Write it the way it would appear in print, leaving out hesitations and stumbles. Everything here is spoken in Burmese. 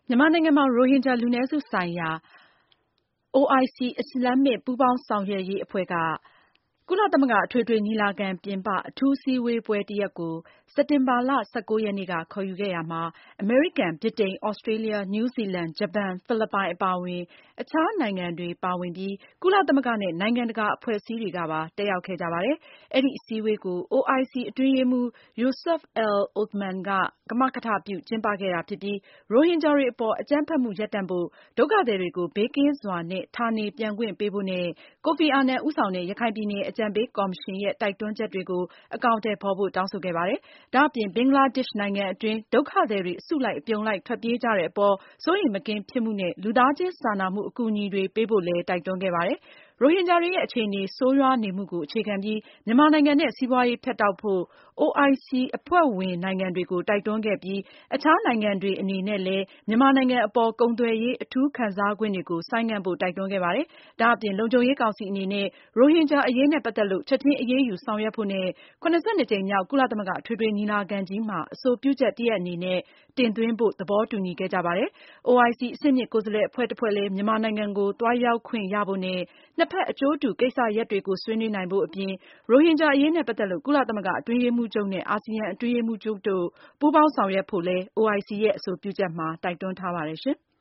မြန်မာနိုင်ငံမှာ ရိုဟင်ဂျာလူနည်းစုဆိုင်ရာ OIC အစ္စလာမ်မစ်ပူးပေါင်းဆောင်ရွက်ရေးအဖွဲ့က ကုလသမဂ္ဂအထွေထွေညီလာခံပြင်ပ အထူးစည်းဝေးပွဲတရပ်ကို စက်တင်ဘာလ ရက်နေ့က ခေါ်ယူခဲ့ရာမှာ အမေရိကန်၊ ဗြိတိန်၊ သြစတြေးလျ၊ နယူးဇီလန်၊ ဂျပန်၊ ဖိလစ်ပိုင်အပါအဝင် အခြားနိုင်ငံတွေပါဝင်ပြီး ကုလသမဂ္ဂနဲ့ နိုင်ငံတကာအဖွဲ့အစည်းတွေကပါ တက်ရောက်ခဲ့ကြပါတယ်။ အဲဒီအစည်းအဝေးကို OIC အတွင်းရေးမှူး Yusuf al-Othman ကမကထပြုကျင်းပခဲ့တာဖြစ်ပြီး ရိုဟင်ဂျာတွေအပေါ် အကြမ်းဖက်မှုရပ်တန့်ဖို့၊ ဒုက္ခသည်တွေကို ဘေးကင်းစွာနဲ့ ဌာနေပြန်ခွင့်ပေးဖို့နဲ့ ကိုဖီအာနန်ဦးဆောင်တဲ့ ရခိုင်ပြည်နယ်အကြံပေးကော်မရှင်ရဲ့ တိုက်တွန်းချက်တွေကို အကောင်အထည်ဖေါ်ဖို့ တောင်းဆိုခဲ့ပါတယ်။ ဒါအပြင် ဘင်္ဂလားဒေ့ရှ်နိုင်ငံအတွင်း ဒုက္ခသည်တွေ အစုလိုက်အပြုံလိုက်ထွက်ပြေးကြတဲ့အပေါ် စိုးရိမ်မကင်းဖြစ်မှုနဲ့ လူသားချင်းစာနာမှုအကူအညီတွေပေးဖို့လည်း တိုက်တွန်းခဲ့ပါတယ်။ ရိုဟင်ဂျာတွေရဲ့အခြေအနေဆိုးရွားနေမှုကို အခြေခံပြီး မြန်မာနိုင်ငံနဲ့ စီးပွားရေးဖြတ်တောက်ဖို့ OIC အဖွဲ့ဝင်နိုင်ငံတွေကို တိုက်တွန်းခဲ့ပြီး အခြားနိုင်ငံတွေအနေနဲ့လည်း မြန်မာနိုင်ငံအပေါ် ကုန်သွယ်ရေးအထူးခံစားခွင့်တွေကို ဆိုင်းငံ့ဖို့ တိုက်တွန်းခဲ့ပါတယ်။ ဒါအပြင် လုံခြုံရေးကောင်စီအနေနဲ့ ရိုဟင်ဂျာအရေးနဲ့ ပတ်သက်လို့ ချက်ချင်းအရေးယူဆောင်ရွက်ဖို့နဲ့ ကြိမ်မြောက် ကုလသမဂ္ဂအထွေထွေညီလာခံကြီးမှာ အဆိုပြုချက်တရပ်အနေနဲ့ တင်သွင်းဖို့ သဘောတူညီခဲ့ကြပါတယ်။ OIC အဆင့်မြင့်ကိုယ်စားလှယ်အဖွဲ့တဖွဲ့လည်း မြန်မာနိုင်ငံကို သွားရောက်ခွင့်ရဖို့နဲ့ နှစ်ဖက်အကျိုးတူကိစ္စရပ်တွေကို ဆွေးနွေးနိုင်ဖို့အပြင် ရိုဟင်ဂျာအရေးနဲ့ပတ်သက်လို့ ကုလသမဂ္ဂအတွင်းရေးမှူးချုပ်နဲ့ အာဆီယံအတွင်းရေးမှူးချုပ်တို့ ပူးပေါင်းဆောင်ရွက်ဖို့လည်း OIC ရဲ့အဆိုပြုချက်မှာ တိုက်တွန်းထားပါတယ်ရှင်။